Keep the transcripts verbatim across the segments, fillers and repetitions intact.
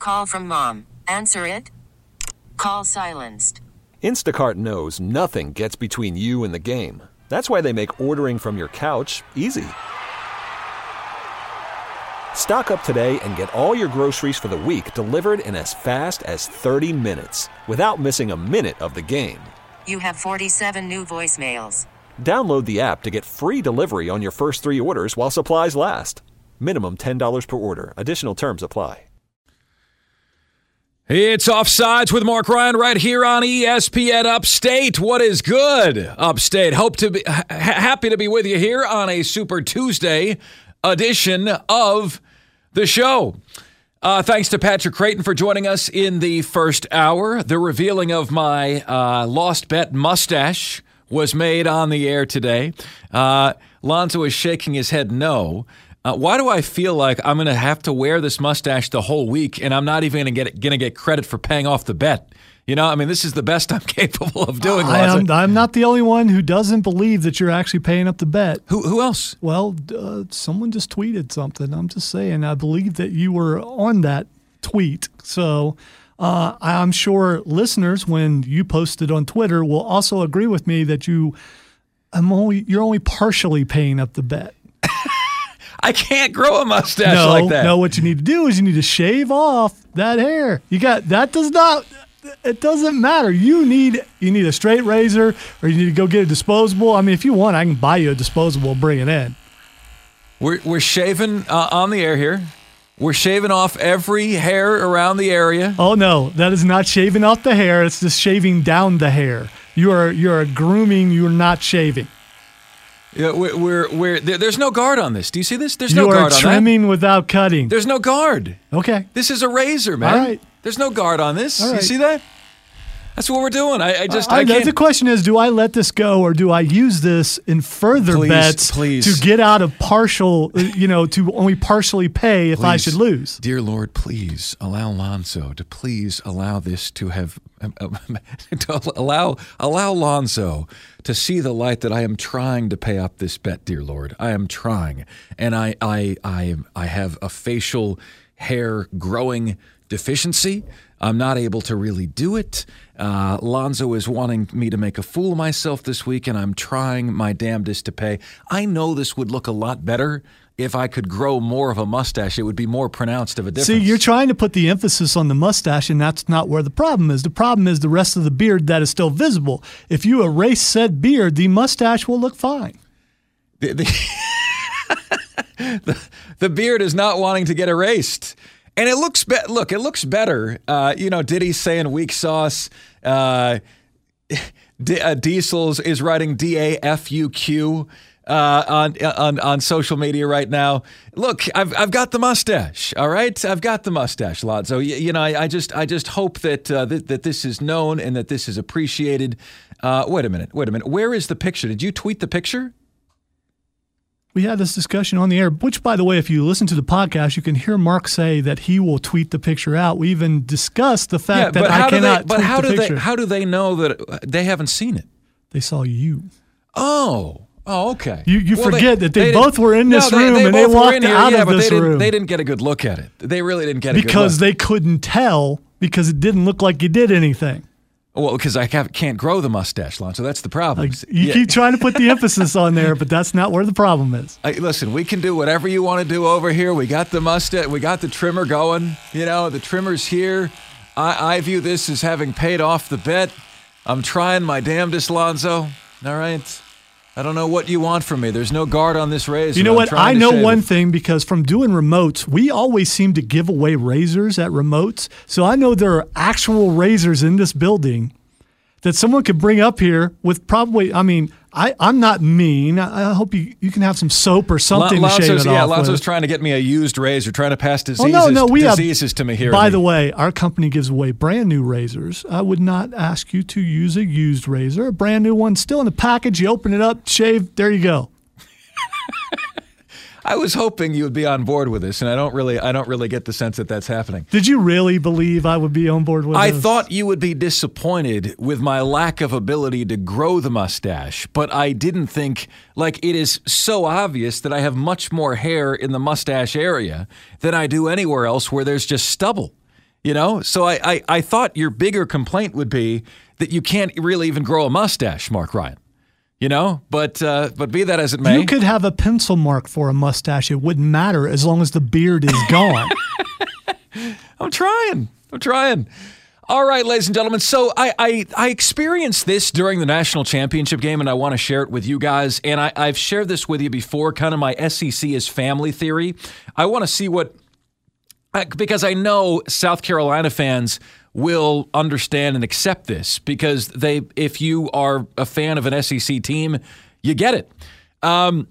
call from mom. Answer it. Call silenced. Instacart knows nothing gets between you and the game. That's why they make ordering from your couch easy. Stock up today and get all your groceries for the week delivered in as fast as thirty minutes without missing a minute of the game. You have forty-seven new voicemails. Download the app to get free delivery on your first three orders while supplies last. Minimum ten dollars per order. Additional terms apply. It's Offsides with Mark Ryan right here on E S P N Upstate. What is good, Upstate? Hope to be ha- happy to be with you here on a Super Tuesday edition of the show. Uh, thanks to Patrick Creighton for joining us in the first hour. The revealing of my uh, lost bet mustache was made on the air today. Uh, Lonzo is shaking his head no. Uh, why do I feel like I'm going to have to wear this mustache the whole week and I'm not even going to get going to get credit for paying off the bet? You know, I mean, this is the best I'm capable of doing. I am, I'm not the only one who doesn't believe that you're actually paying up the bet. Who who else? Well, uh, someone just tweeted something. I'm just saying, I believe that you were on that tweet. So uh, I'm sure listeners, when you posted on Twitter, will also agree with me that you, I'm only you're only partially paying up the bet. I can't grow a mustache no, like that. No, what you need to do is you need to shave off that hair. You got that does not. It doesn't matter. You need you need a straight razor, or you need to go get a disposable. I mean, if you want, I can buy you a disposable and bring it in. We're we're shaving uh, on the air here. We're shaving off every hair around the area. Oh no, that is not shaving off the hair. It's just shaving down the hair. You are you are grooming. You are not shaving. Yeah, we're, we're we're there's no guard on this. Do you see this? There's no you guard are on that. trimming without cutting. There's no guard. Okay. This is a razor, man. All right. There's no guard on this. All right. You see that? That's what we're doing. I, I just I, I can't. The question is, do I let this go or do I use this in further Please, bets please. to get out of partial, you know, to only partially pay if Please, I should lose? Dear Lord, please allow Lonzo to please allow this to have to allow allow Lonzo to see the light that I am trying to pay up this bet, dear Lord. I am trying, and I I I I have a facial hair growing deficiency. I'm not able to really do it. Uh, Lonzo is wanting me to make a fool of myself this week, and I'm trying my damnedest to pay. I know this would look a lot better if I could grow more of a mustache. It would be more pronounced of a difference. See, you're trying to put the emphasis on the mustache, and that's not where the problem is. The problem is the rest of the beard that is still visible. If you erase said beard, the mustache will look fine. The, the, the, the beard is not wanting to get erased. And it looks be- look, it looks better. Uh, you know, Diddy's saying weak sauce. Uh, D- uh, Diesel's is writing D A F U Q uh, on on on social media right now. Look, I've I've got the mustache. All right, I've got the mustache, Lonzo. You, you know, I, I just I just hope that uh, th- that this is known and that this is appreciated. Uh, wait a minute, wait a minute. Where is the picture? Did you tweet the picture? We had this discussion on the air, which, by the way, if you listen to the podcast, you can hear Mark say that he will tweet the picture out. We even discussed the fact yeah, that I cannot they, tweet but how the do picture. They, how do they know that they haven't seen it? They saw you. Oh, oh, okay. You you well, forget they, that they, they both were in this no, room they, they and they both were walked in here, out yeah, of but this they room. Didn't, they didn't get a good look at it. They really didn't get a because good look. they couldn't tell because it didn't look like you did anything. Well, because I can't grow the mustache, Lonzo. That's the problem. Like, you yeah. keep trying to put the emphasis on there, but that's not where the problem is. I, listen, we can do whatever you want to do over here. We got the mustache. We got the trimmer going. You know, the trimmer's here. I, I view this as having paid off the bet. I'm trying my damnedest, Lonzo. All right. I don't know what you want from me. There's no guard on this razor. You know I'm what? I to know shave one it. thing because from doing remotes, we always seem to give away razors at remotes. So I know there are actual razors in this building that someone could bring up here with probably, I mean, I, I'm not mean. I, I hope you, you can have some soap or something L- to shave it yeah, off Lonzo's with. trying to get me a used razor, trying to pass diseases, Oh, no, no, we diseases have, to me here. By the the way, our company gives away brand new razors. I would not ask you to use a used razor. A brand new one, still in the package. You open it up, shave, there you go. I was hoping you would be on board with this, and I don't really, I don't really get the sense that that's happening. Did you really believe I would be on board with I this? thought you would be disappointed with my lack of ability to grow the mustache, but I didn't think, like, it is so obvious that I have much more hair in the mustache area than I do anywhere else where there's just stubble. You know, so I, I, I thought your bigger complaint would be that you can't really even grow a mustache, Mark Ryan. You know, but uh, but be that as it may. You could have a pencil mark for a mustache. It wouldn't matter as long as the beard is gone. I'm trying. I'm trying. All right, ladies and gentlemen. So I, I, I experienced this during the national championship game, and I want to share it with you guys. And I, I've shared this with you before, kind of my S E C is family theory. I want to see what, because I know South Carolina fans will understand and accept this, because they, if you are a fan of an S E C team, you get it. Um,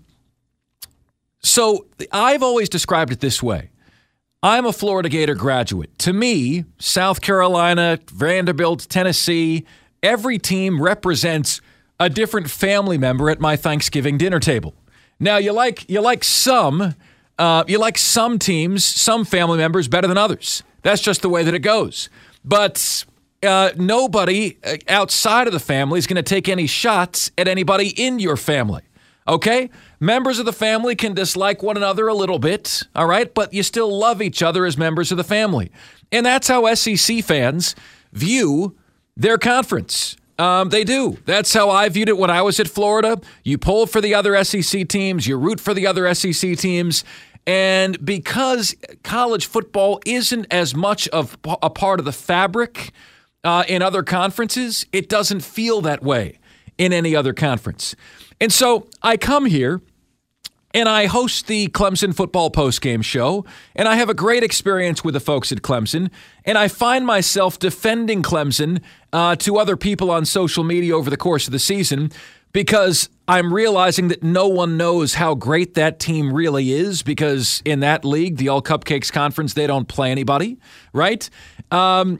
so I've always described it this way. I'm a Florida Gator graduate. To me, South Carolina, Vanderbilt, Tennessee, every team represents a different family member at my Thanksgiving dinner table. Now, you like you like some uh, you like some teams, some family members better than others. That's just the way that it goes. But uh, nobody outside of the family is going to take any shots at anybody in your family. Okay? Members of the family can dislike one another a little bit, all right? But you still love each other as members of the family. And that's how S E C fans view their conference. Um, they do. That's how I viewed it when I was at Florida. You pull for the other S E C teams. You root for the other S E C teams. And because college football isn't as much of a part of the fabric uh, in other conferences, it doesn't feel that way in any other conference. And so I come here and I host the Clemson football postgame show, and I have a great experience with the folks at Clemson, and I find myself defending Clemson uh, to other people on social media over the course of the season because I'm realizing that no one knows how great that team really is, because in that league, the All Cupcakes Conference, they don't play anybody, right? Um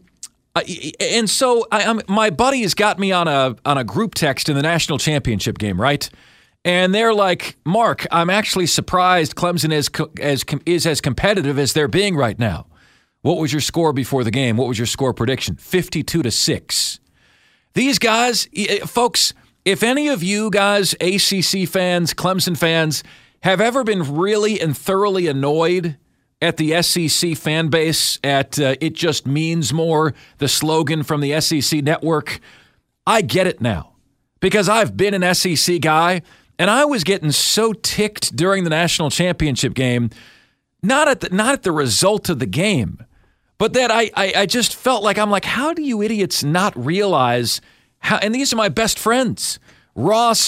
And so I, I'm, my buddies got me on a on a group text in the national championship game, right? And they're like, Mark, I'm actually surprised Clemson is as is as competitive as they're being right now. What was your score before the game? What was your score prediction? fifty-two to six. These guys, folks, if any of you guys, A C C fans, Clemson fans, have ever been really and thoroughly annoyed at the S E C fan base, at uh, it just means more, the slogan from the S E C network, I get it now. Because I've been an S E C guy, and I was getting so ticked during the national championship game, not at the, not at the result of the game, but that I, I, I just felt like, I'm like, how do you idiots not realize how, and these are my best friends, Ross,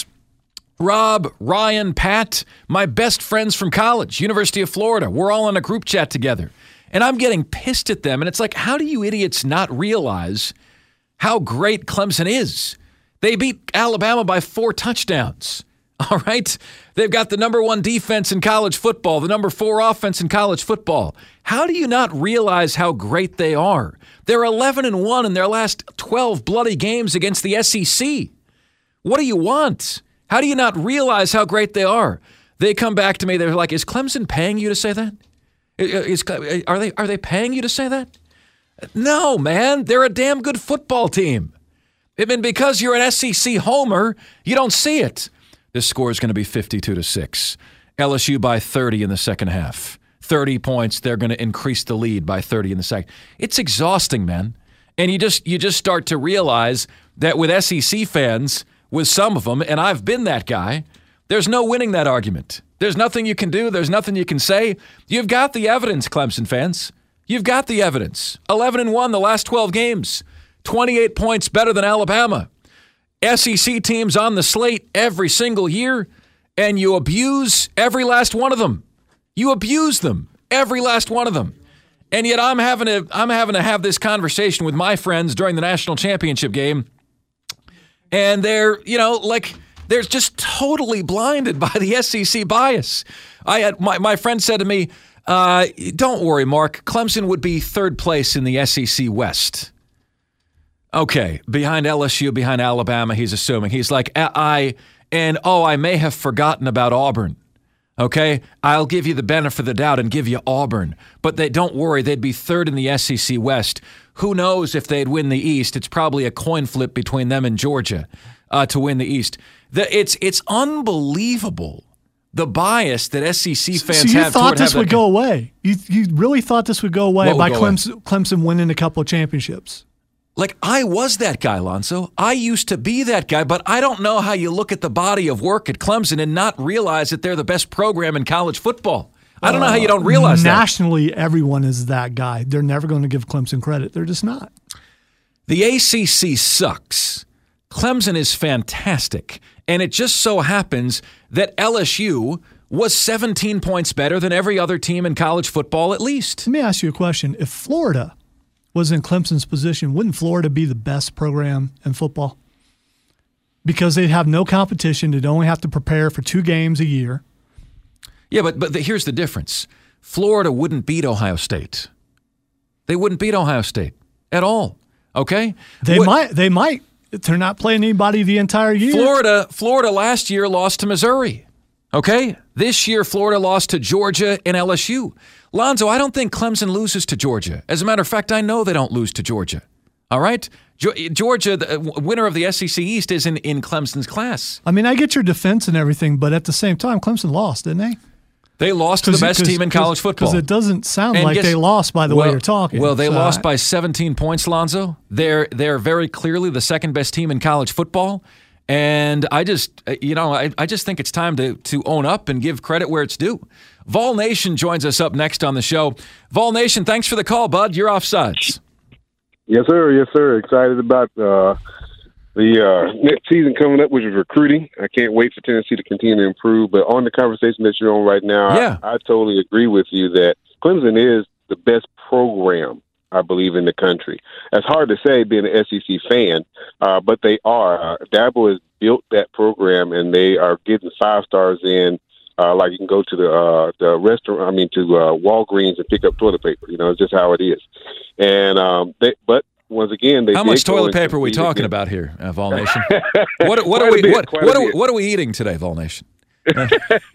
Rob, Ryan, Pat, my best friends from college, University of Florida. We're all in a group chat together. And I'm getting pissed at them. And it's like, how do you idiots not realize how great Clemson is? They beat Alabama by four touchdowns. All right? They've got the number one defense in college football, the number four offense in college football. How do you not realize how great they are? They're eleven and one in their last twelve bloody games against the S E C. What do you want? How do you not realize how great they are? They come back to me. They're like, is Clemson paying you to say that? Is, are they are they paying you to say that? No, man. They're a damn good football team. And because you're an S E C homer, you don't see it. This score is going to be fifty-two to six. L S U by thirty in the second half. thirty points. They're going to increase the lead by thirty in the second. It's exhausting, man. And you just you just start to realize that with S E C fans, with some of them, and I've been that guy, there's no winning that argument. There's nothing you can do. There's nothing you can say. You've got the evidence, Clemson fans. You've got the evidence. eleven and one the last twelve games. twenty-eight points better than Alabama. S E C teams on the slate every single year, and you abuse every last one of them. You abuse them, every last one of them. And yet I'm having to I'm having to have this conversation with my friends during the national championship game. And they're, you know, like, they're just totally blinded by the S E C bias. I had my, my friend said to me, uh, don't worry, Mark, Clemson would be third place in the S E C West. Okay, behind L S U, behind Alabama, he's assuming. He's like, I, and oh, I may have forgotten about Auburn. Okay, I'll give you the benefit of the doubt and give you Auburn. But they don't worry, they'd be third in the S E C West. Who knows if they'd win the East? It's probably a coin flip between them and Georgia uh, to win the East. The, it's it's unbelievable the bias that S E C fans so you have. thought this having, would go away. You you really thought this would go away would by go Clemson, away? Clemson winning a couple of championships. Like, I was that guy, Lonzo. I used to be that guy, but I don't know how you look at the body of work at Clemson and not realize that they're the best program in college football. I don't know how you don't realize that. Nationally, everyone is that guy. They're never going to give Clemson credit. They're just not. The A C C sucks. Clemson is fantastic. And it just so happens that L S U was seventeen points better than every other team in college football at least. Let me ask you a question. If Florida was in Clemson's position, wouldn't Florida be the best program in football? Because they'd have no competition. They'd only have to prepare for two games a year. Yeah, but but the, here's the difference. Florida wouldn't beat Ohio State. They wouldn't beat Ohio State at all. Okay? They what, might. They might. They're not playing anybody the entire year. Florida, Florida last year lost to Missouri. Okay? This year, Florida lost to Georgia and L S U. Lonzo, I don't think Clemson loses to Georgia. As a matter of fact, I know they don't lose to Georgia. All right? Georgia, the winner of the S E C East, is in, in Clemson's class. I mean, I get your defense and everything, but at the same time, Clemson lost, didn't they? They lost to the best team in college football. Because it doesn't sound And like guess- they lost by the well, way you're talking. Well, they So lost I- by seventeen points, Lonzo. They're they're very clearly the second best team in college football. And I just, you know, I, I just think it's time to to own up and give credit where it's due. Vol Nation joins us up next on the show. Vol Nation, thanks for the call, bud. You're offsides. Yes, sir. Yes, sir. Excited about uh, the uh, next season coming up, which is recruiting. I can't wait for Tennessee to continue to improve. But on the conversation that you're on right now, Yeah. I, I totally agree with you that Clemson is the best program, I believe, in the country. That's hard to say being an S E C fan, uh, but they are. Uh, Dabo has built that program, and they are getting five stars in. Uh, like you can go to the uh, the restaurant, I mean, to uh, Walgreens and pick up toilet paper. You know, it's just how it is. And um, they, but once again, they How did much go toilet and paper are we compete talking against- about here, uh, Vol Nation? What what are Quite a we bit, what quite a what are, bit. what are we eating today, Vol Nation? Uh,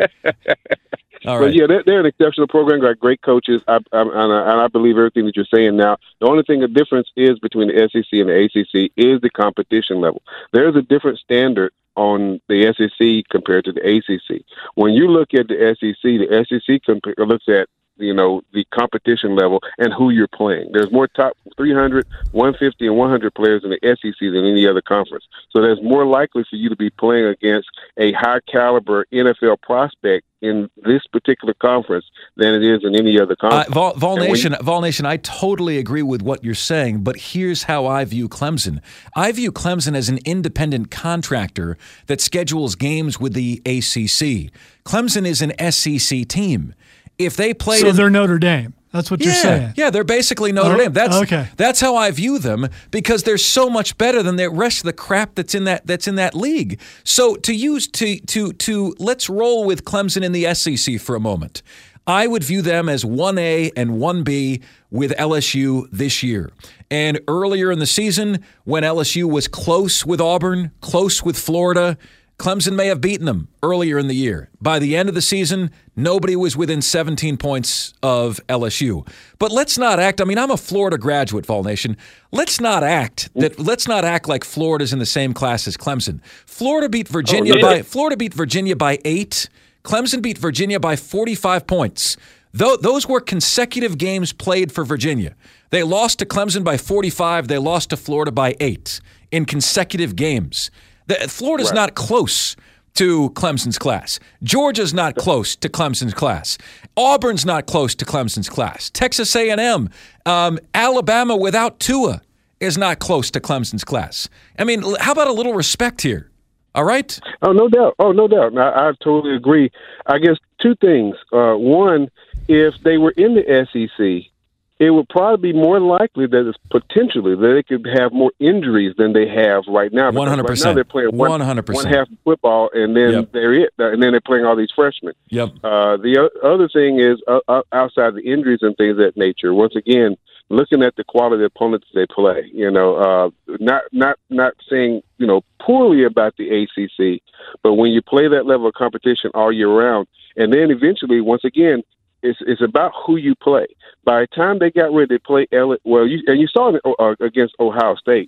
all But right. yeah, they're, they're an exceptional program. Got great coaches, I, I, and, I, and I believe everything that you're saying now. The only thing, the difference is between the S E C and the A C C is the competition level. There's a different standard on the S E C compared to the A C C. When you look at the S E C, the S E C compa- looks at you know the competition level and who you're playing. There's more top three hundred, one fifty, and one hundred players in the S E C than any other conference. So there's more likely for you to be playing against a high caliber N F L prospect in this particular conference than it is in any other Uh, conference. Vol, Vol And when Nation, Vol Nation, I totally agree with what you're saying, but here's how I view Clemson. I view Clemson as an independent contractor that schedules games with the A C C. Clemson is an S E C team. If they played So in, they're Notre Dame. That's what you're yeah, saying. yeah, they're basically Notre Oh, Dame. That's okay. That's how I view them because they're so much better than the rest of the crap that's in that that's in that league. So to use to to to let's roll with Clemson in the S E C for a moment. I would view them as one A and one B with L S U this year. And earlier in the season, when L S U was close with Auburn, close with Florida, Clemson may have beaten them earlier in the year. By the end of the season, nobody was within seventeen points of L S U. But let's not act, I mean, I'm a Florida graduate, Vol Nation. Let's not act that let's not act like Florida's in the same class as Clemson. Florida beat Virginia Oh, no. by Florida beat Virginia by eight. Clemson beat Virginia by forty-five points. Though those were consecutive games played for Virginia. They lost to Clemson by forty-five, they lost to Florida by eight in consecutive games. The, Florida's Right. not close to Clemson's class. Georgia's not close to Clemson's class. Auburn's not close to Clemson's class. Texas A and M, um, Alabama without Tua is not close to Clemson's class. I mean, l- how about a little respect here? All right? Oh, no doubt. Oh, no doubt. I, I totally agree. I guess two things. Uh, one, if they were in the S E C, it would probably be more likely that it's potentially that they could have more injuries than they have right now. Because one hundred percent. Right now they're playing one, one hundred percent. one half of football, and then Yep. they're it. And then they're playing all these freshmen. Yep. Uh, the o- other thing is uh, uh, outside the injuries and things of that nature. Once again, looking at the quality of opponents they play. You know, uh, not not not saying you know poorly about the A C C, but when you play that level of competition all year round, and then eventually, once again, it's it's about who you play. By the time they got ready to play L, well, you, and you saw it uh, against Ohio State.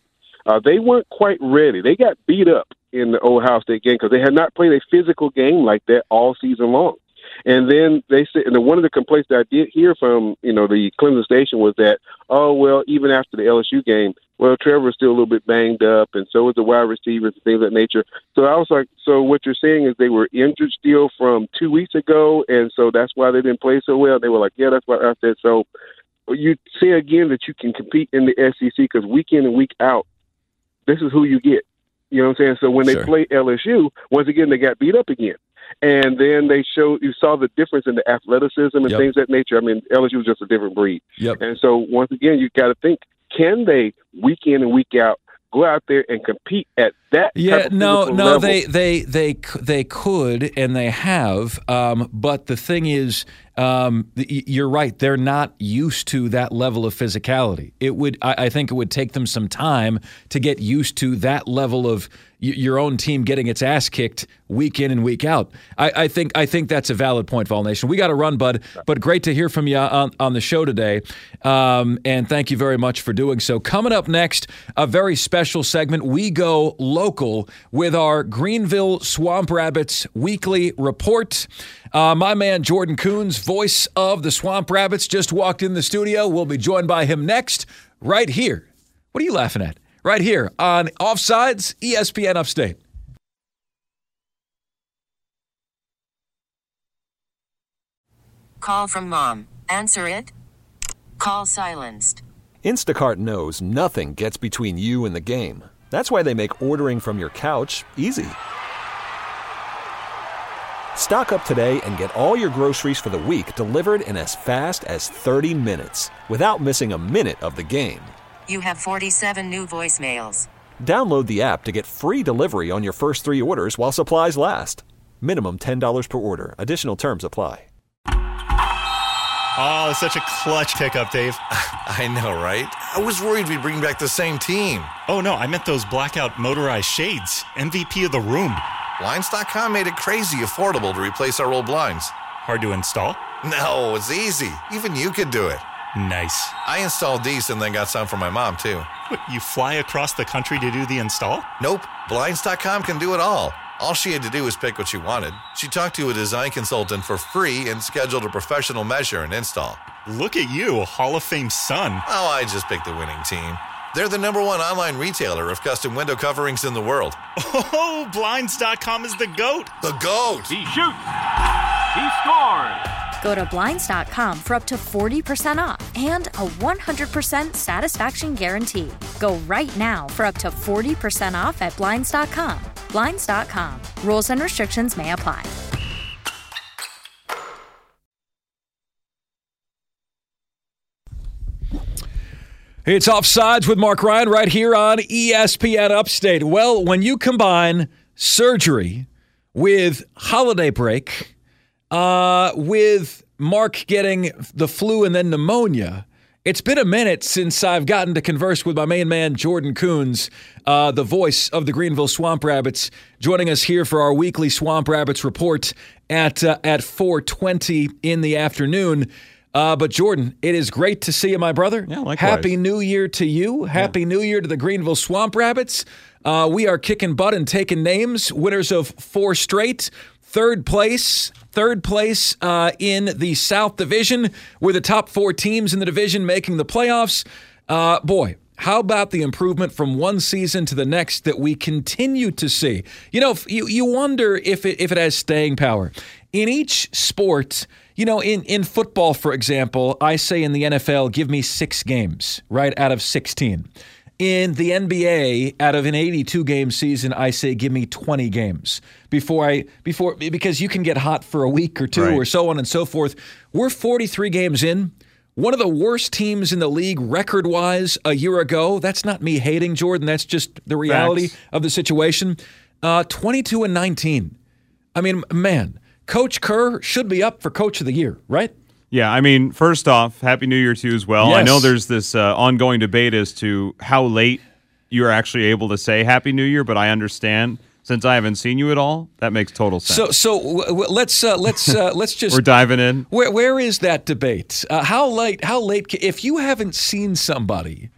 Uh, they weren't quite ready. They got beat up in the Ohio State game because they had not played a physical game like that all season long. And then they said, and then one of the complaints that I did hear from, you know, the Clemson station was that, oh, well, even after the L S U game, well, Trevor's still a little bit banged up, and so is the wide receivers and things of that nature. So I was like, so what you're saying is they were injured still from two weeks ago, and so that's why they didn't play so well. They were like, yeah, that's what I said. So you say again that you can compete in the S E C because week in and week out, this is who you get. You know what I'm saying? So when they Sure. play L S U, once again, they got beat up again. And then they showed, you saw the difference in the athleticism and Yep. things of that nature. I mean, L S U was just a different breed. Yep. And so once again, you got to think, can they week in and week out go out there and compete at that Yeah, type of no, physical no, level? they they they c- they could and they have, um, but the thing is, um, y- you're right. They're not used to that level of physicality. It would, I, I think, it would take them some time to get used to that level of y- your own team getting its ass kicked week in and week out. I, I think I think that's a valid point, Vol Nation. We got to run, bud, but great to hear from you on, on the show today, um, and thank you very much for doing so. Coming up next, a very special segment. We go local with our Greenville Swamp Rabbits weekly report. Uh, my man Jordan Coons, voice of the Swamp Rabbits, just walked in the studio. We'll be joined by him next, right here. What are you laughing at? Right here on Offsides, E S P N Upstate. Call from mom. Answer it. Call silenced. Instacart knows nothing gets between you and the game. That's why they make ordering from your couch easy. Stock up today and get all your groceries for the week delivered in as fast as thirty minutes without missing a minute of the game. You have forty-seven new voicemails. Download the app to get free delivery on your first three orders while supplies last. Minimum ten dollars per order. Additional terms apply. Oh, it's such a clutch pickup, Dave. I know, right? I was worried we'd bring back the same team. Oh, no, I meant those blackout motorized shades. M V P of the room. Blinds dot com made it crazy affordable to replace our old blinds. Hard to install? No, it's easy. Even you could do it. Nice. I installed these and then got some for my mom, too. What, you fly across the country to do the install? Nope. Blinds dot com can do it all. All she had to do was pick what she wanted. She talked to a design consultant for free and scheduled a professional measure and install. Look at you, Hall of Fame son. Oh, I just picked the winning team. They're the number one online retailer of custom window coverings in the world. Oh, Blinds dot com is the GOAT. The GOAT! He shoots. He scores. Go to Blinds dot com for up to forty percent off and a one hundred percent satisfaction guarantee. Go right now for up to forty percent off at Blinds dot com. Blinds dot com. Rules and restrictions may apply. It's Offsides with Mark Ryan right here on E S P N Upstate. Well, when you combine surgery with holiday break, uh, with Mark getting the flu and then pneumonia, it's been a minute since I've gotten to converse with my main man, Jordan Coons, uh, the voice of the Greenville Swamp Rabbits, joining us here for our weekly Swamp Rabbits report at uh, at four twenty in the afternoon. Uh, but Jordan, it is great to see you, my brother. Yeah, likewise. Happy New Year to you. Happy yeah. New Year to the Greenville Swamp Rabbits. Uh, we are kicking butt and taking names. Winners of four straight. Third place. Third place uh, in the South Division. We're the top four teams in the division making the playoffs. Uh, boy, how about the improvement from one season to the next that we continue to see? You know, you, you wonder if it, if it has staying power. In each sport, you know, in, in football, for example, I say in the N F L, give me six games, right, out of sixteen. In the N B A, out of an eighty-two game season, I say give me twenty games before I before because you can get hot for a week or two right. or so on and so forth. We're forty-three games in. One of the worst teams in the league record-wise a year ago. That's not me hating, Jordan. That's just the reality Facts. of the situation. Uh, twenty-two and nineteen. I mean, man, Coach Kerr should be up for Coach of the Year, right? Yeah, I mean, first off, Happy New Year to you as well. Yes. I know there's this uh, ongoing debate as to how late you're actually able to say Happy New Year, but I understand. Since I haven't seen you at all, that makes total sense. So, so w- w- let's uh, let's uh, let's just we're diving in. Where where is that debate? Uh, how late? How late? Ca- if you haven't seen somebody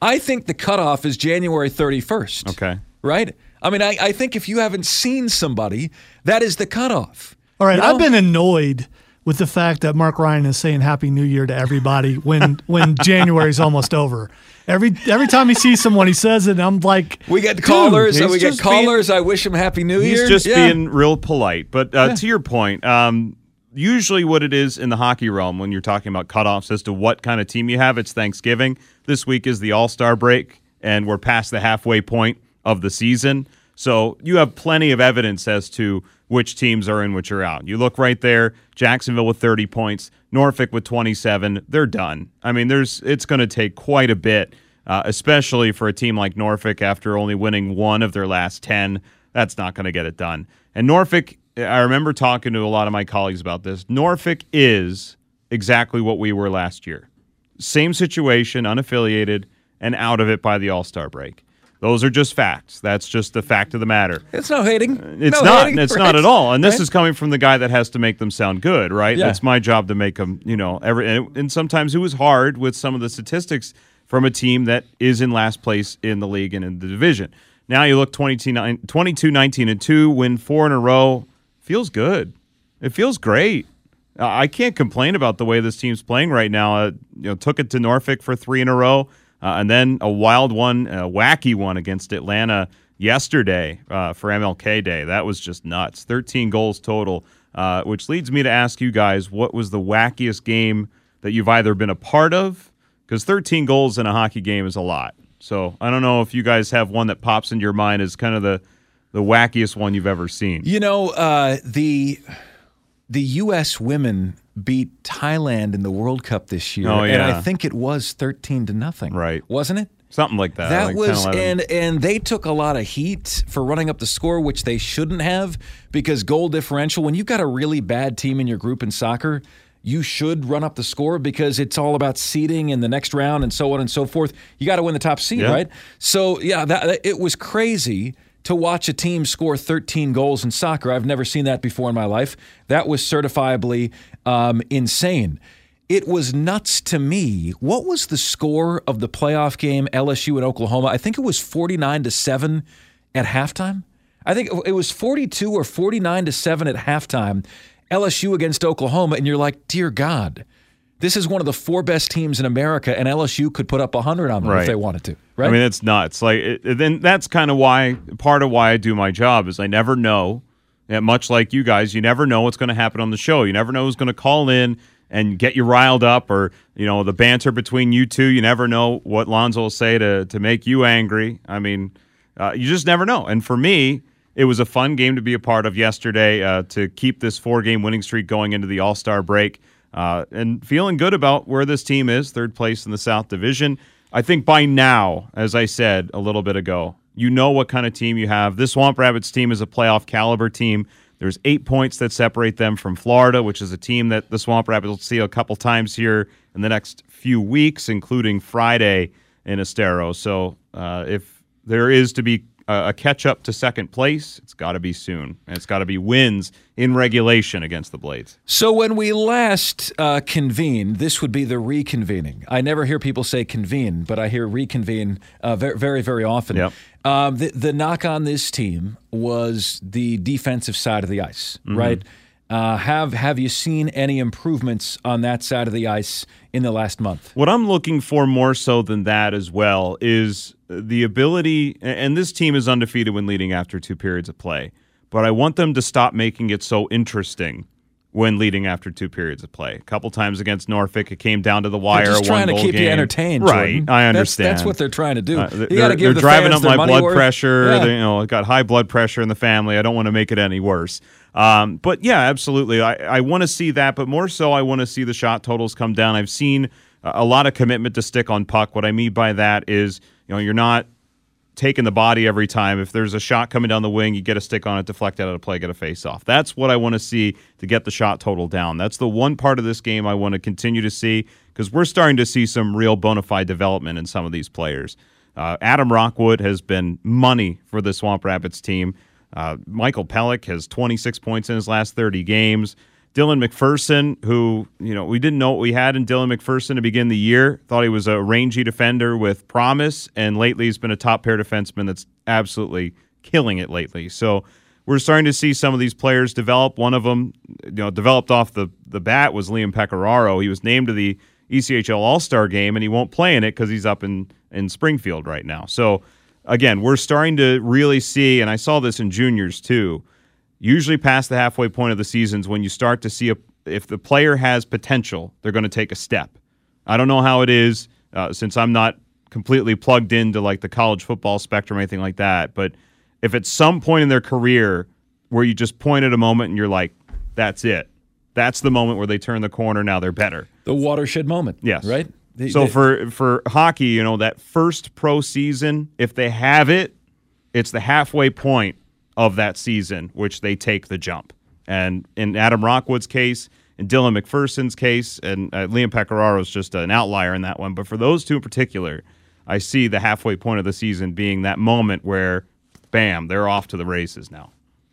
I think the cutoff is January thirty-first. Okay. Right? I mean, I, I think if you haven't seen somebody, that is the cutoff. All right, you know? I've been annoyed with the fact that Mark Ryan is saying Happy New Year to everybody when when January's almost over. Every every time he sees someone, he says it, and I'm like, we get callers, Dude, and we get just callers. being- I wish him Happy New Year. He's just Yeah. being real polite. But uh, Yeah. to your point, um, usually what it is in the hockey realm when you're talking about cutoffs as to what kind of team you have, it's Thanksgiving. This week is the All-Star break, and we're past the halfway point of the season. So you have plenty of evidence as to which teams are in, which are out. You look right there, Jacksonville with thirty points, Norfolk with twenty-seven. They're done. I mean, there's it's going to take quite a bit, uh, especially for a team like Norfolk after only winning one of their last ten. That's not going to get it done. And Norfolk, I remember talking to a lot of my colleagues about this. Norfolk is exactly what we were last year. Same situation, unaffiliated, and out of it by the All-Star break. Those are just facts. That's just the fact of the matter. It's no hating. It's no not. hating, It's right? not at all. And this Right? is coming from the guy that has to make them sound good, right? Yeah. It's my job to make them, you know, every. And, and sometimes it was hard with some of the statistics from a team that is in last place in the league and in the division. Now you look twenty-two, nineteen, and two, win four in a row. Feels good. It feels great. Uh, I can't complain about the way this team's playing right now. Uh, you know, took it to Norfolk for three in a row. Uh, and then a wild one, a wacky one against Atlanta yesterday uh, for M L K Day. That was just nuts. thirteen goals total, uh, which leads me to ask you guys, what was the wackiest game that you've either been a part of? Because thirteen goals in a hockey game is a lot. So I don't know if you guys have one that pops into your mind as kind of the, the wackiest one you've ever seen. You know, uh, the the U S women beat Thailand in the World Cup this year, Oh, and yeah. I think it was thirteen to nothing. Right. Wasn't it? Something like that. That like was, ten, eleven. and and they took a lot of heat for running up the score, which they shouldn't have, because goal differential, when you've got a really bad team in your group in soccer, you should run up the score because it's all about seeding in the next round and so on and so forth. You got to win the top seed, Yeah. right? So, yeah, that, it was crazy to watch a team score thirteen goals in soccer. I've never seen that before in my life. That was certifiably um, insane. It was nuts to me. What was the score of the playoff game, L S U and Oklahoma? I think it was forty-nine to seven at halftime. I think it was forty-two or forty-nine to seven at halftime, L S U against Oklahoma, and you're like, dear God, this is one of the four best teams in America, and L S U could put up one hundred on them Right. if they wanted to. Right? I mean, it's nuts. Like, it, then that's kind of why, part of why I do my job is I never know, and much like you guys, you never know what's going to happen on the show. You never know who's going to call in and get you riled up, or, you know, the banter between you two. You never know what Lonzo will say to, to make you angry. I mean, uh, you just never know. And for me, it was a fun game to be a part of yesterday, uh, to keep this four-game winning streak going into the All-Star break, uh, and feeling good about where this team is, third place in the South Division. I think by now, as I said a little bit ago, you know what kind of team you have. This Swamp Rabbits team is a playoff caliber team. There's eight points that separate them from Florida, which is a team that the Swamp Rabbits will see a couple times here in the next few weeks, including Friday in Estero. So uh, if there is to be a, a catch-up to second place, it's got to be soon. And it's got to be wins in regulation against the Blades. So when we last uh, convened, this would be the reconvening. I never hear people say convene, but I hear reconvene uh, very, very, very often. Yep. Um, the, the knock on this team was the defensive side of the ice, Mhm. right? Uh, have have you seen any improvements on that side of the ice in the last month? What I'm looking for more so than that as well is the ability, and this team is undefeated when leading after two periods of play, but I want them to stop making it so interesting when leading after two periods of play. A couple times against Norfolk, it came down to the wire. They're just one trying to goal keep you game. entertained, Right, Jordan. I That's- understand. That's, what they're trying to do. Uh, you they're got to give they're the driving fans up their my money blood worth. pressure. Yeah. They, you know, I got high blood pressure in the family. I don't want to make it any worse. Um, but yeah, absolutely. I, I want to see that, but more so, I want to see the shot totals come down. I've seen a, a lot of commitment to stick on puck. What I mean by that is, you know, you're not taking the body every time. If there's a shot coming down the wing, you get a stick on it, deflect out of the play, get a face off. That's what I want to see to get the shot total down. That's the one part of this game I want to continue to see, because we're starting to see some real bona fide development in some of these players. Uh, Adam Rockwood has been money for the Swamp Rabbits team. Uh, Michael Pellick has twenty-six points in his last thirty games. Dylan McPherson, who, you know, we didn't know what we had in Dylan McPherson to begin the year. Thought he was a rangy defender with promise, and lately he's been a top pair defenseman that's absolutely killing it lately. So we're starting to see some of these players develop. One of them, you know, developed off the, the bat was Liam Pecoraro. He was named to the E C H L All-Star game, and he won't play in it because he's up in, in Springfield right now. So, again, we're starting to really see, and I saw this in juniors too, usually past the halfway point of the seasons when you start to see a, if the player has potential, they're going to take a step. I don't know how it is uh, since I'm not completely plugged into like the college football spectrum or anything like that, but if at some point in their career where you just point at a moment and you're like, that's it, that's the moment where they turn the corner, now they're better. The watershed moment. Yes. Right? They, so they, for, for hockey, you know, that first pro season, if they have it, it's the halfway point of that season, which they take the jump. And in Adam Rockwood's case, in Dylan McPherson's case, and uh, Liam Pecoraro is just an outlier in that one. But for those two in particular, I see the halfway point of the season being that moment where, bam, they're off to the races now.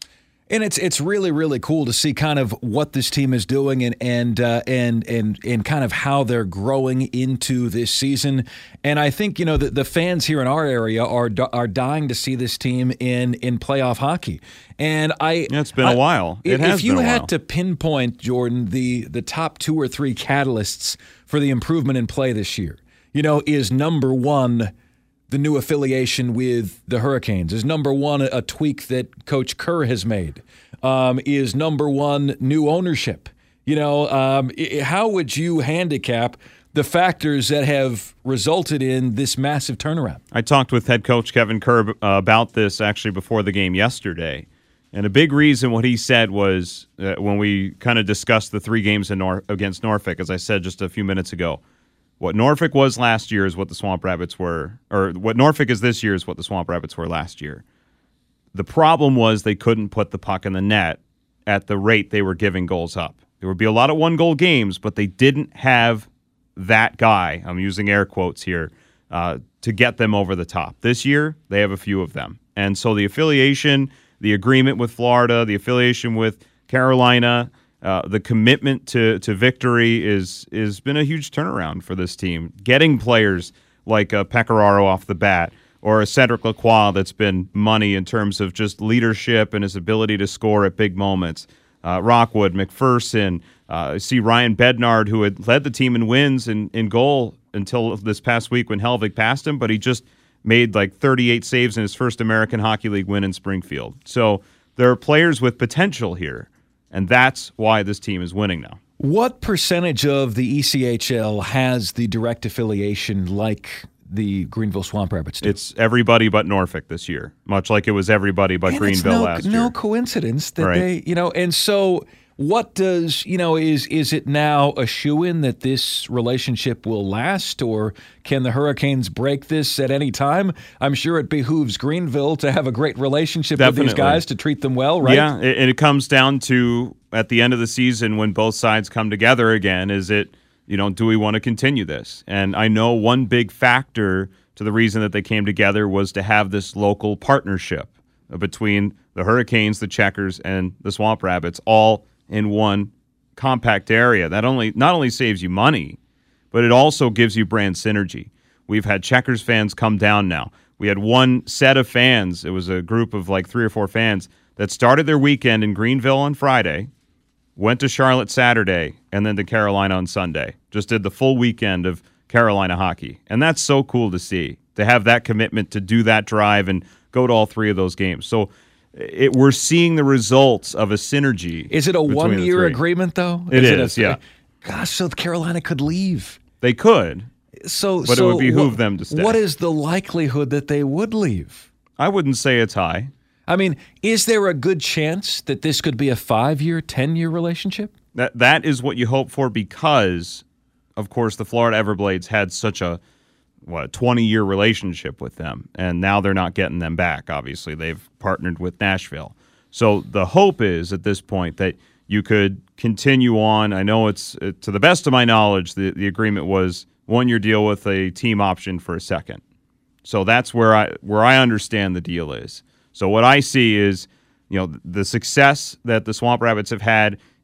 And it's it's really, really cool to see kind of what this team is doing and and uh, and and and kind of how they're growing into this season. And I think, you know, the, the fans here in our area are are dying to see this team in in playoff hockey. And I yeah, it's been I, a while. It if has you been a had while. to pinpoint, Jordan, the the top two or three catalysts for the improvement in play this year, you know, is number one the new affiliation with the Hurricanes? Is number one a, a tweak that Coach Kerr has made? Um, is number one new ownership? You know, um, I- how would you handicap the factors that have resulted in this massive turnaround? I talked with head coach Kevin Kerr uh, about this actually before the game yesterday. And a big reason what he said was uh, when we kind of discussed the three games in Nor- against Norfolk, as I said just a few minutes ago, what Norfolk was last year is what the Swamp Rabbits were, or what Norfolk is this year is what the Swamp Rabbits were last year. The problem was they couldn't put the puck in the net at the rate they were giving goals up. There would be a lot of one-goal games, but they didn't have that guy, I'm using air quotes here, uh, to get them over the top. This year, they have a few of them. And so the affiliation, the agreement with Florida, the affiliation with Carolina, Uh, the commitment to to victory is is been a huge turnaround for this team. Getting players like uh, Pecoraro off the bat, or a Cedric Lacroix that's been money in terms of just leadership and his ability to score at big moments. Uh, Rockwood, McPherson, uh, I see Ryan Bednard, who had led the team in wins in, in goal until this past week when Helvig passed him, but he just made like thirty-eight saves in his first American Hockey League win in Springfield. So there are players with potential here. And that's why this team is winning now. What percentage of the E C H L has the direct affiliation like the Greenville Swamp Rabbits do? It's everybody but Norfolk this year, much like it was everybody but and Greenville it's no, last year. No coincidence that right. they, you know, and so what does, you know, is is it now a shoo-in that this relationship will last, or can the Hurricanes break this at any time? I'm sure it behooves Greenville to have a great relationship Definitely. with these guys, to treat them well, right? Yeah, and it comes down to, at the end of the season, when both sides come together again, is it, you know, do we want to continue this? And I know one big factor to the reason that they came together was to have this local partnership between the Hurricanes, the Checkers, and the Swamp Rabbits, all in one compact area. That only not only saves you money, but it also gives you brand synergy. We've had Checkers fans come down now. We had one set of fans. It was a group of like three or four fans that started their weekend in Greenville on Friday, went to Charlotte Saturday, and then to Carolina on Sunday. Just did the full weekend of Carolina hockey. And that's so cool to see, to have that commitment to do that drive and go to all three of those games. So It, we're seeing the results of a synergy. Is it a one-year agreement, though? It is, is, it a, yeah. Gosh, so Carolina could leave. They could, so, but so it would behoove what, them to stay. What is the likelihood that they would leave? I wouldn't say it's high. I mean, is there a good chance that this could be a five-year, ten-year relationship? That That is what you hope for because, of course, the Florida Everblades had such a what twenty-year relationship with them, and now they're not getting them back, obviously. They've partnered with Nashville. So the hope is, at this point, that you could continue on. I know it's, it, to the best of my knowledge, the, the agreement was one-year deal with a team option for a second. So that's where I where I understand the deal is. So what I see is, you know, the success that the Swamp Rabbits have had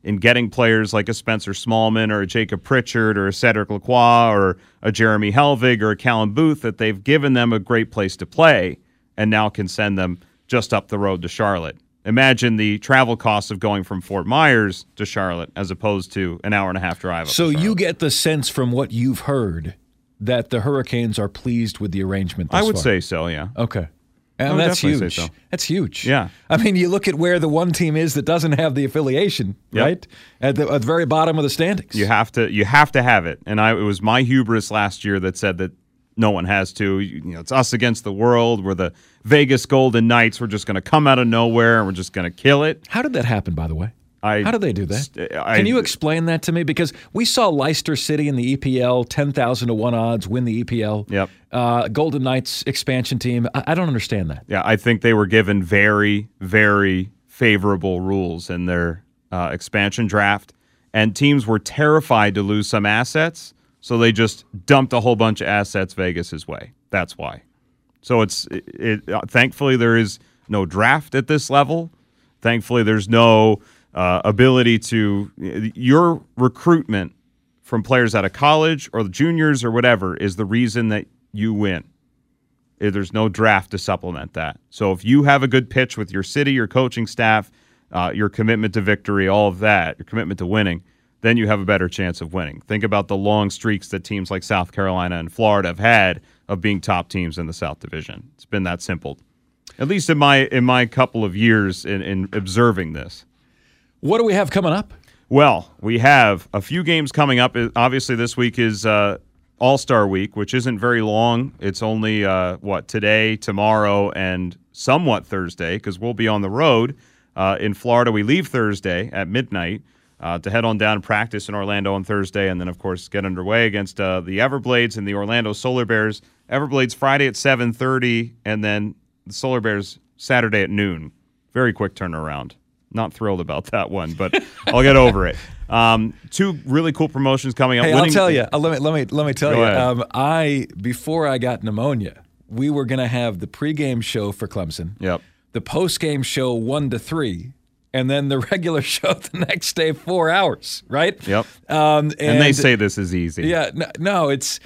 in getting players like a Spencer Smallman or a Jacob Pritchard or a Cedric Lacroix or a Jeremy Helvig or a Callum Booth that they've given them a great place to play and now can send them just up the road to Charlotte. Imagine the travel costs of going from Fort Myers to Charlotte as opposed to an hour and a half drive. So you get the sense from what you've heard that the Hurricanes are pleased with the arrangement thus I would far. say so, yeah. Okay. I And would that's definitely huge. say so. That's huge. Yeah. I mean, you look at where the one team is that doesn't have the affiliation, Yep. right? At the, at the very bottom of the standings. You have to you have to have it. And I it was my hubris last year that said that no one has to. You, you know, it's us against the world. We're the Vegas Golden Knights. We're just going to come out of nowhere and we're just going to kill it. How did that happen, by the way? I, How did they do that? I, Can you explain that to me? Because we saw Leicester City in the E P L, ten thousand to one odds, win the E P L. Yep. Uh, Golden Knights expansion team. I, I don't understand that. Yeah, I think they were given very, very favorable rules in their uh, expansion draft, and teams were terrified to lose some assets, so they just dumped a whole bunch of assets Vegas's way. That's why. So it's it, it, uh, thankfully there is no draft at this level. Thankfully there's no uh, ability to your recruitment from players out of college or the juniors or whatever is the reason that you win. There's no draft to supplement that. So if you have a good pitch with your city, your coaching staff, uh, your commitment to victory, all of that, your commitment to winning, then you have a better chance of winning. Think about the long streaks that teams like South Carolina and Florida have had of being top teams in the South Division. It's been that simple, at least in my in my couple of years in, in observing this. What do we have coming up? Well, we have a few games coming up. Obviously, this week is uh, All-Star Week, which isn't very long. It's only, uh, what, today, tomorrow, and somewhat Thursday, because we'll be on the road uh, in Florida. We leave Thursday at midnight uh, to head on down and practice in Orlando on Thursday, and then, of course, get underway against uh, the Everblades and the Orlando Solar Bears. Everblades Friday at seven thirty, and then the Solar Bears Saturday at noon. Very quick turnaround. Not thrilled about that one, but I'll get over it. Um, two really cool promotions coming up. Hey, Winning- I'll tell you. Uh, let me let me let me tell Go you. ahead. Um, I before I got pneumonia, we were going to have the pregame show for Clemson. Yep. The postgame show one to three, and then the regular show the next day four hours. Right. Yep. Um, and, and they say this is easy. Yeah. No, no it's.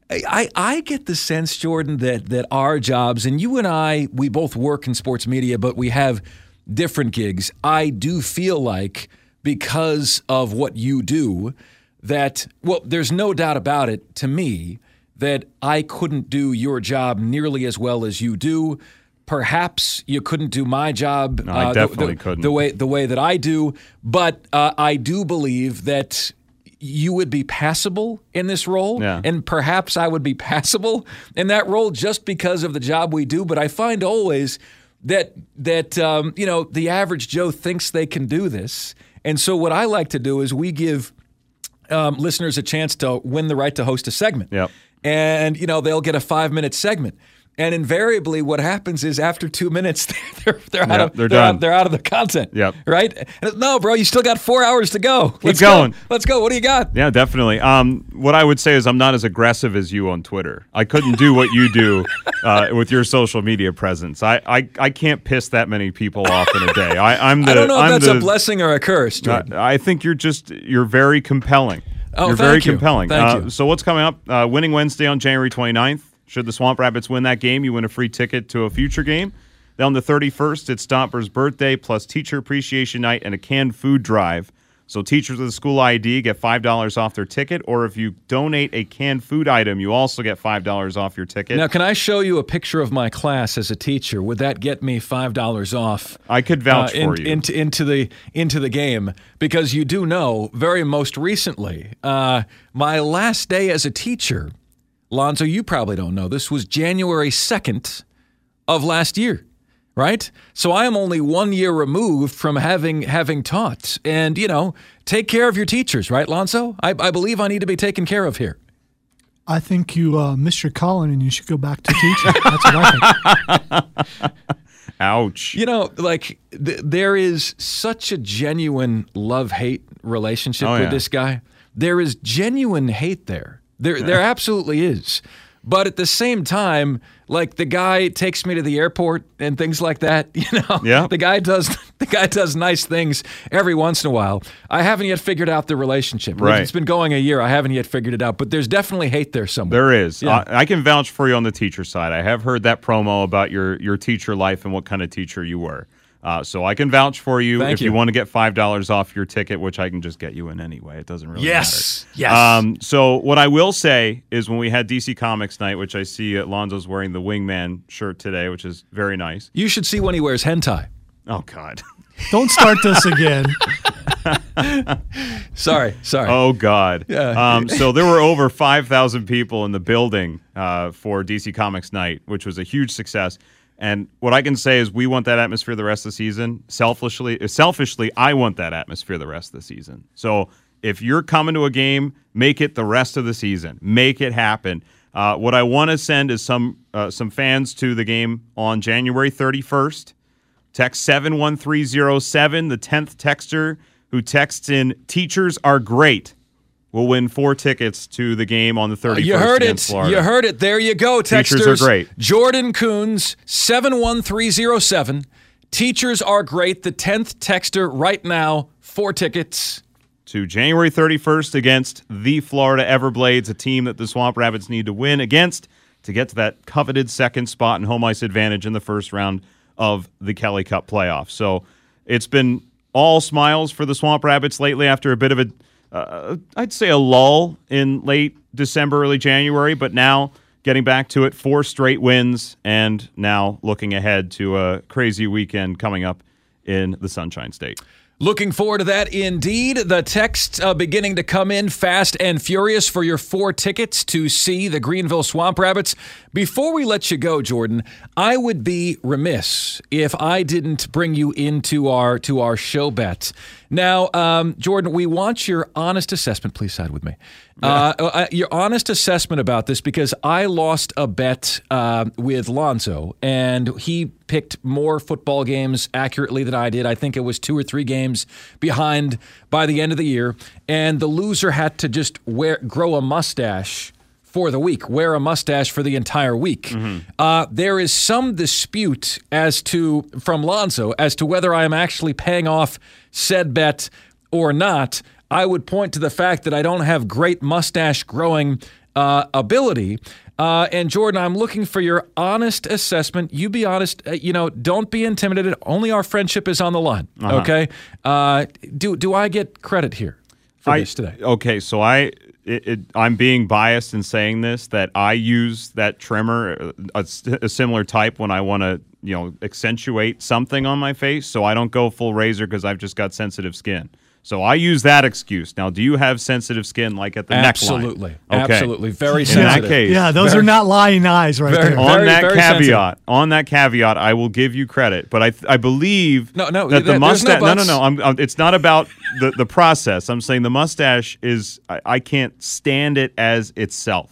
I, I get the sense, Jordan, that that our jobs, and you and I, we both work in sports media, but we have different gigs. I do feel like because of what you do that, well, there's no doubt about it to me that I couldn't do your job nearly as well as you do. Perhaps you couldn't do my job No, I uh, definitely the, the, couldn't. the way the way that I do, but uh, I do believe that you would be passable in this role, Yeah. and perhaps I would be passable in that role just because of the job we do. But I find always that that um, you know the average Joe thinks they can do this, and so what I like to do is we give um, listeners a chance to win the right to host a segment. Yep. And you know they'll get a five minute segment. And invariably, what happens is after two minutes, they're they're out Yep, of they're they're done. out, they're out of the content. Yep. Right? And, no, bro, you still got four hours to go. Let's going. Go. Let's go. What do you got? Yeah, definitely. Um, what I would say is I'm not as aggressive as you on Twitter. I couldn't do what you do uh, with your social media presence. I, I, I can't piss that many people off in a day. I, I'm the. I don't know if I'm that's the, a blessing or a curse, Jordan. I, I think you're just you're very compelling. Oh, you're thank very you. compelling. Thank uh, you. So what's coming up? Uh, winning Wednesday on January twenty-ninth. Should the Swamp Rabbits win that game, you win a free ticket to a future game. Then on the thirty-first, it's Stomper's birthday plus Teacher Appreciation Night and a canned food drive. So teachers with a school I D get five dollars off their ticket, or if you donate a canned food item, you also get five dollars off your ticket. Now, can I show you a picture of my class as a teacher? Would that get me five dollars off? I could vouch uh, in- for you. Into, into, the, into the game, because you do know, very most recently, uh, my last day as a teacher, Lonzo, you probably don't know, this was January second of last year, right? So I am only one year removed from having having taught. And, you know, take care of your teachers, right, Lonzo? I, I believe I need to be taken care of here. I think you uh, missed your calling and you should go back to teaching. That's what I think. Ouch. You know, like th- there is such a genuine love-hate relationship Oh, with yeah. this guy. There is genuine hate there. There, there absolutely is. But at the same time, like the guy takes me to the airport and things like that. You know, yeah. the guy does the guy does nice things every once in a while. I haven't yet figured out the relationship. Right. It's been going a year. I haven't yet figured it out. But there's definitely hate there somewhere. There is. Yeah. I, I can vouch for you on the teacher side. I have heard that promo about your your teacher life and what kind of teacher you were. Uh, so I can vouch for you. Thank if you. you want to get five dollars off your ticket, which I can just get you in anyway. It doesn't really Yes. matter. Yes. Um, so what I will say is when we had D C Comics night, which I see uh, Lonzo's wearing the Wingman shirt today, which is very nice. You should see when he wears hentai. Oh, God. Don't start this again. Sorry. Sorry. Oh, God. Yeah. Um, so there were over five thousand people in the building uh, for D C Comics night, which was a huge success. And what I can say is we want that atmosphere the rest of the season. Selfishly, selfishly, I want that atmosphere the rest of the season. So if you're coming to a game, make it the rest of the season. Make it happen. Uh, what I want to send is some uh, some fans to the game on January thirty-first. Text seven one three zero seven, the tenth texter who texts in "Teachers are great" will win four tickets to the game on the thirty-first. You heard against it. Florida. You heard it. There you go, texters. Teachers are great. Jordan Coons, seven one three zero seven. Teachers are great. The tenth texter right now. Four tickets. To January thirty-first against the Florida Everblades, a team that the Swamp Rabbits need to win against to get to that coveted second spot and home ice advantage in the first round of the Kelly Cup playoffs. So it's been all smiles for the Swamp Rabbits lately after a bit of a Uh, I'd say a lull in late December, early January, but now getting back to it, four straight wins, and now looking ahead to a crazy weekend coming up in the Sunshine State. Looking forward to that indeed. The texts uh, beginning to come in fast and furious for your four tickets to see the Greenville Swamp Rabbits. Before we let you go, Jordan, I would be remiss if I didn't bring you into our to our show bet. Now, um, Jordan, we want your honest assessment. Please side with me. Uh, uh, your honest assessment about this, because I lost a bet uh, with Lonzo, and he picked more football games accurately than I did. I think it was two or three games behind by the end of the year, and the loser had to just wear grow a mustache for the week, wear a mustache for the entire week. Mm-hmm. Uh, there is some dispute as to, from Lonzo, as to whether I am actually paying off said bet or not. I would point to the fact that I don't have great mustache growing uh, ability. Uh, and Jordan, I'm looking for your honest assessment. You be honest. Uh, you know, don't be intimidated. Only our friendship is on the line. Uh-huh. Okay. Uh, do do I get credit here for I, this today? Okay, so I it, it, I'm being biased in saying this, that I use that trimmer, a, a similar type, when I want to you know accentuate something on my face. So I don't go full razor because I've just got sensitive skin. So I use that excuse. Now, do you have sensitive skin like at the Absolutely. neckline? Okay. Absolutely. Very In sensitive. that case, Yeah, those Very- are not lying eyes right very- there. on very, that very caveat, sensitive. on that caveat, I will give you credit. But I I believe No, no, that there- the there's no mustache. No, no, buts. no. I'm, I'm, it's not about the, the process. I'm saying the mustache is. I, I can't stand it as itself.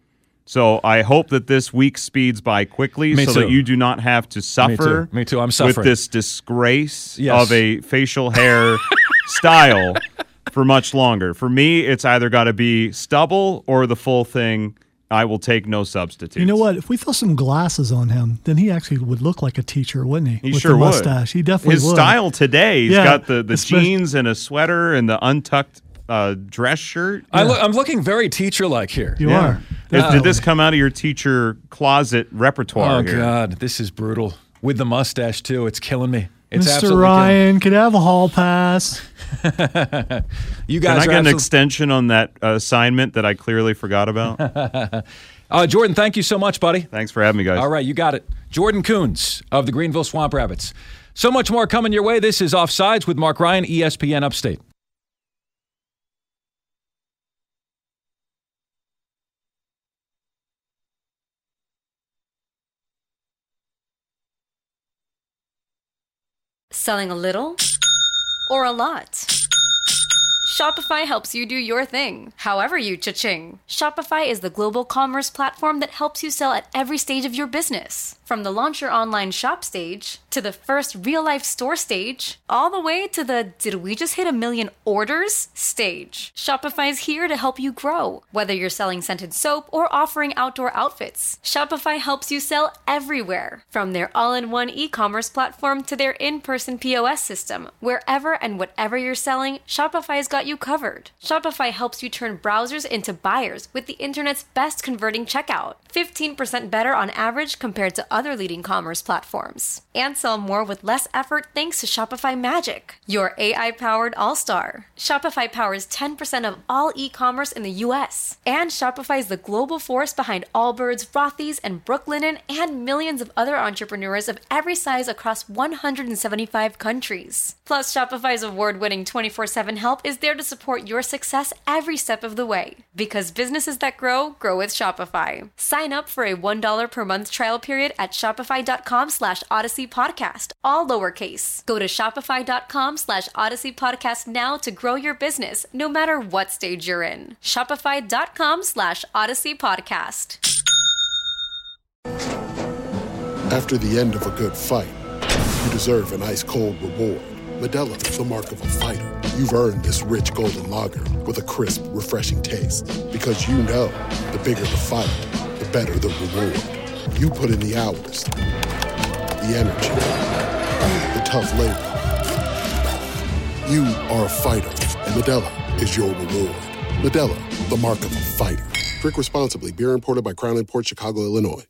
So I hope that this week speeds by quickly, Me so too. that you do not have to suffer. Me too. Me too. I'm suffering. with this disgrace Yes. of a facial hair style for much longer. For me, it's either got to be stubble or the full thing. I will take no substitutes. You know what? If we throw some glasses on him, then he actually would look like a teacher, wouldn't he? He With sure the would. mustache. He definitely His would. style today, he's Yeah, got the, the especially- jeans and a sweater and the untucked uh, dress shirt. I look, I'm looking very teacher-like here. You Yeah. are. Did- Did Definitely. this come out of your teacher closet repertoire Oh, here? God. This is brutal. With the mustache, too. It's killing me. It's Mister absolutely Ryan, could I have a hall pass? killing me. You Can guys I are get an absolute- extension on that uh, assignment that I clearly forgot about? uh, Jordan, thank you so much, buddy. Thanks for having me, guys. All right, you got it. Jordan Coons of the Greenville Swamp Rabbits. So much more coming your way. This is Offsides with Mark Ryan, E S P N Upstate. Selling a little or a lot? Shopify helps you do your thing, however you cha-ching. Shopify is the global commerce platform that helps you sell at every stage of your business. From the launch your online shop stage, to the first real-life store stage, all the way to the did we just hit a million orders stage. Shopify's here to help you grow. Whether you're selling scented soap or offering outdoor outfits, Shopify helps you sell everywhere. From their all-in-one e-commerce platform to their in-person P O S system, wherever and whatever you're selling, Shopify's got you covered. Shopify helps you turn browsers into buyers with the internet's best converting checkout. fifteen percent better on average compared to other leading commerce platforms. And sell more with less effort thanks to Shopify Magic, your A I-powered all-star. Shopify powers ten percent of all e-commerce in the U S. And Shopify is the global force behind Allbirds, Rothy's, and Brooklinen, and millions of other entrepreneurs of every size across one hundred seventy-five countries. Plus, Shopify's award-winning twenty-four seven help is there to support your success every step of the way. Because businesses that grow, grow with Shopify. Sign up for a one dollar per month trial period at shopify.com slash Odyssey Podcast, all lowercase. Go to shopify.com slash Odyssey Podcast now to grow your business, no matter what stage you're in. Shopify.com slash Odyssey Podcast. After the end of a good fight, you deserve an ice-cold reward. Modelo is the mark of a fighter. You've earned this rich golden lager with a crisp, refreshing taste. Because you know, the bigger the fight, the better the reward. You put in the hours, the energy, the tough labor. You are a fighter, and Modelo is your reward. Modelo, the mark of a fighter. Drink responsibly. Beer imported by Crown Imports, Chicago, Illinois.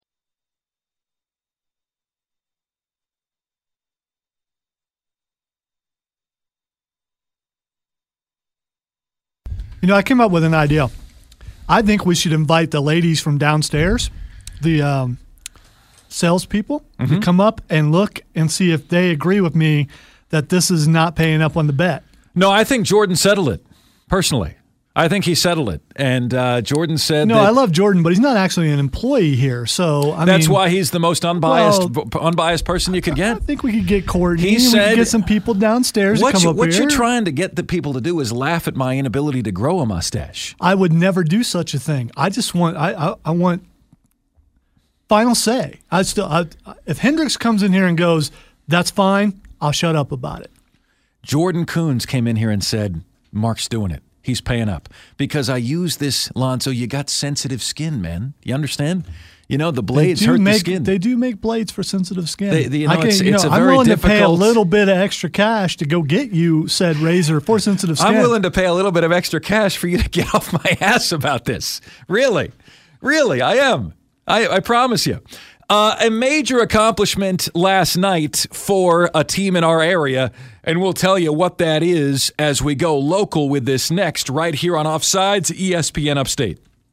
You know, I came up with an idea. I think we should invite the ladies from downstairs, the um, salespeople, mm-hmm. to come up and look and see if they agree with me that this is not paying up on the bet. No, I think Jordan settled it, personally. I think he settled it. And uh, Jordan said No, that I love Jordan, but he's not actually an employee here. So I That's mean, why he's the most unbiased well, unbiased person you could get. I think we could get Courtney. He we said, could get some people downstairs what to come you, up What here. you're trying to get the people to do is laugh at my inability to grow a mustache. I would never do such a thing. I just want I I, I want final say. I still I, if Hendricks comes in here and goes, that's fine, I'll shut up about it. Jordan Coons came in here and said, Mark's doing it. He's paying up. Because I use this, Lonzo, you got sensitive skin, man. You understand? You know, the blades hurt make, the skin. They do make blades for sensitive skin. They, they, you know, I can, it's, you it's know, a I'm very willing difficult... to pay a little bit of extra cash to go get you said razor for sensitive skin. I'm willing to pay a little bit of extra cash for you to get off my ass about this. Really. Really, I am. I, I promise you. Uh, a major accomplishment last night for a team in our area, and we'll tell you what that is as we go local with this next, right here on Offsides, E S P N Upstate.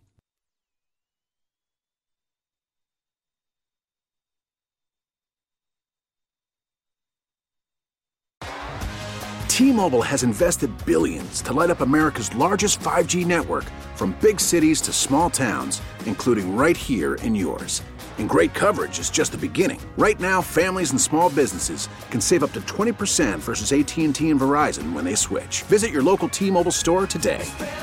T-Mobile has invested billions to light up America's largest five G network, from big cities to small towns, including right here in yours. And great coverage is just the beginning. Right now, families and small businesses can save up to twenty percent versus A T and T and Verizon when they switch. Visit your local T-Mobile store today.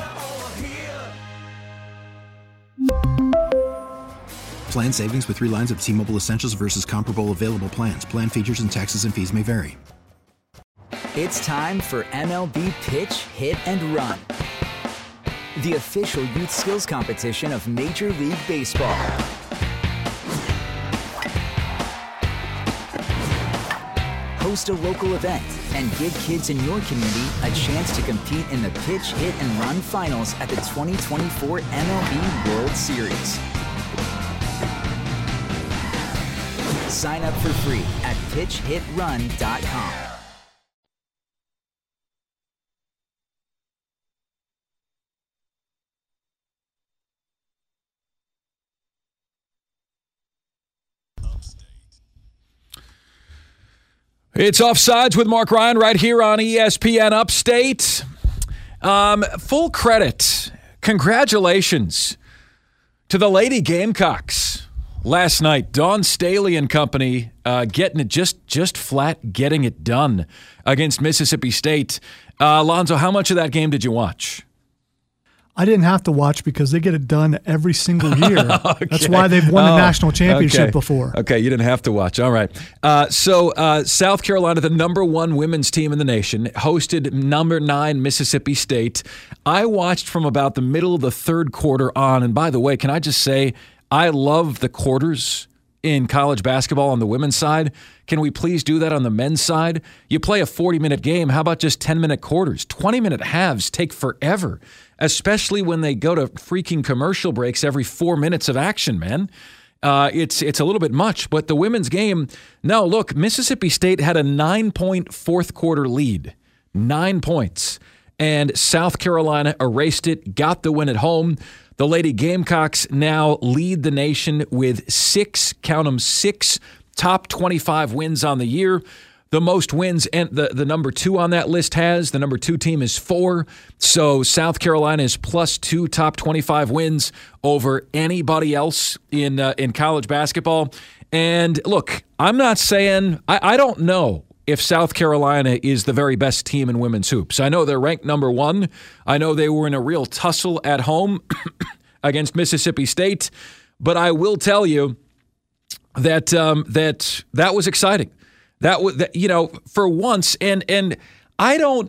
Plan savings with three lines of T-Mobile Essentials versus comparable available plans. Plan features and taxes and fees may vary. It's time for M L B Pitch, Hit, and Run, the official youth skills competition of Major League Baseball. Host a local event and give kids in your community a chance to compete in the Pitch, Hit, and Run finals at the twenty twenty-four M L B World Series. Sign up for free at pitch hit run dot com. It's Offsides with Mark Ryan right here on E S P N Upstate. Um, full credit, congratulations to the Lady Gamecocks. last night. Dawn Staley and company uh, getting it just just flat, getting it done against Mississippi State. Uh, Alonzo, how much of that game did you watch? I didn't have to watch because they get it done every single year. Okay. That's why they've won oh, the national championship okay. before. Okay, you didn't have to watch. All right. Uh, so uh, South Carolina, the number one women's team in the nation, hosted number nine Mississippi State. I watched from about the middle of the third quarter on. And by the way, can I just say, I love the quarters in college basketball on the women's side. Can we please do that on the men's side? You play a forty-minute game. How about just ten-minute quarters? twenty-minute halves take forever, especially when they go to freaking commercial breaks every four minutes of action, man. Uh, it's it's a little bit much. But the women's game, no, look, Mississippi State had a nine-point fourth quarter lead. Nine points. And South Carolina erased it, got the win at home. The Lady Gamecocks now lead the nation with six, count them, six top twenty-five wins on the year. The most wins and the, the number two on that list has. The number two team is four. So South Carolina is plus two top twenty-five wins over anybody else in uh, in college basketball. And look, I'm not saying, I, I don't know if South Carolina is the very best team in women's hoops. I know they're ranked number one. I know they were in a real tussle at home against Mississippi State. But I will tell you that um, that that was exciting. That was, that, you know, for once, and and I don't,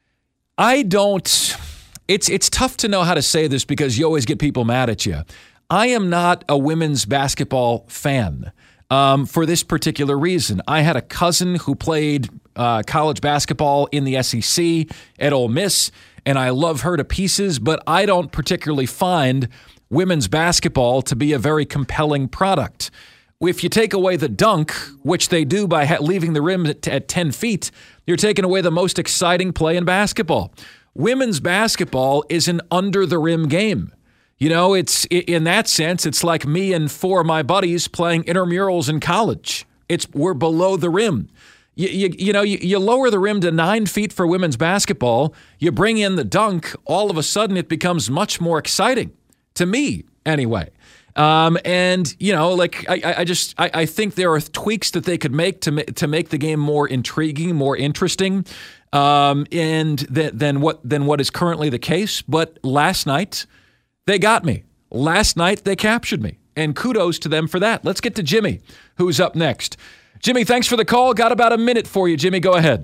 I don't. It's it's tough to know how to say this because you always get people mad at you. I am not a women's basketball fan. Um, for this particular reason. I had a cousin who played uh, college basketball in the S E C at Ole Miss, and I love her to pieces, but I don't particularly find women's basketball to be a very compelling product. If you take away the dunk, which they do by ha- leaving the rim at, at ten feet, you're taking away the most exciting play in basketball. Women's basketball is an under-the-rim game. You know, it's in that sense, it's like me and four of my buddies playing intramurals in college. It's we're below the rim. You, you, you know, you, you lower the rim to nine feet for women's basketball. You bring in the dunk. All of a sudden, it becomes much more exciting to me, anyway. Um, and you know, like I, I just I, I think there are tweaks that they could make to to make the game more intriguing, more interesting, um, and th- than what than what is currently the case. But last night, they got me. Last night, they captured me. And kudos to them for that. Let's get to Jimmy, who's up next. Jimmy, thanks for the call. Got about a minute for you, Jimmy. Go ahead.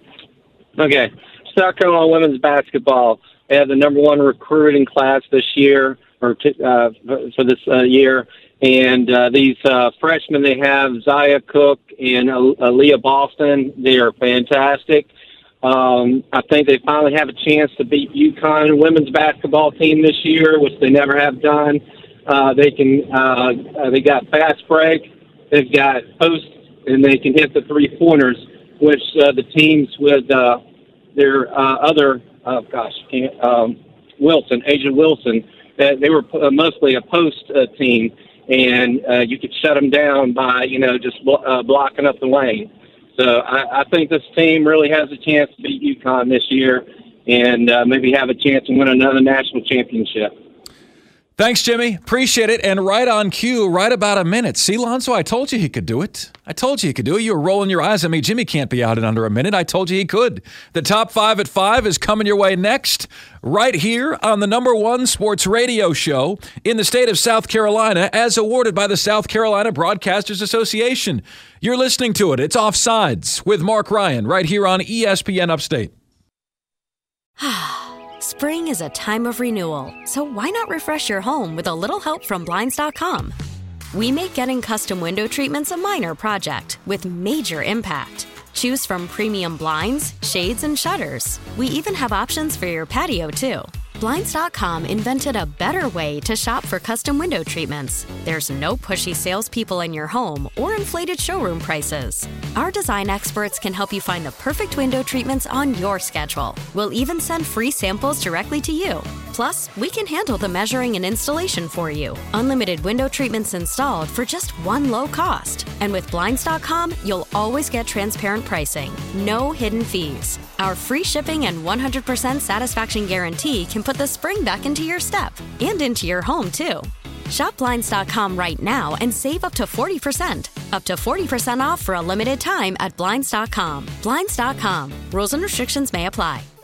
Okay. South Carolina women's basketball. They have the number one recruiting class this year, or t- uh, for this uh, year. And uh, these uh, freshmen they have, Zaya Cook and Aaliyah Boston, they are fantastic. Um, I think they finally have a chance to beat UConn women's basketball team this year, which they never have done. Uh, they can. Uh, uh, they got fast break. They've got post, and they can hit the three pointers, which uh, the teams with uh, their uh, other, uh, gosh, um, Wilson, Asia Wilson, uh, they were uh, mostly a post uh, team, and uh, you could shut them down by you know just blo- uh, blocking up the lane. So I, I think this team really has a chance to beat UConn this year and uh, maybe have a chance to win another national championship. Thanks, Jimmy. Appreciate it. And right on cue, right about a minute. See, Lonzo, I told you he could do it. I told you he could do it. You were rolling your eyes at me. Jimmy can't be out in under a minute. I told you he could. The top five at five is coming your way next, right here on the number one sports radio show in the state of South Carolina, as awarded by the South Carolina Broadcasters Association. You're listening to it. It's Offsides with Mark Ryan right here on E S P N Upstate. Spring is a time of renewal, so why not refresh your home with a little help from Blinds dot com? We make getting custom window treatments a minor project with major impact. Choose from premium blinds, shades, and shutters. We even have options for your patio, too. Blinds dot com invented a better way to shop for custom window treatments. There's no pushy salespeople in your home or inflated showroom prices. Our design experts can help you find the perfect window treatments on your schedule. We'll even send free samples directly to you. Plus, we can handle the measuring and installation for you. Unlimited window treatments installed for just one low cost. And with Blinds dot com, you'll always get transparent pricing. No hidden fees. Our free shipping and one hundred percent satisfaction guarantee can put the spring back into your step and into your home, too. Shop Blinds dot com right now and save up to forty percent. Up to forty percent off for a limited time at Blinds dot com. Blinds dot com. Rules and restrictions may apply.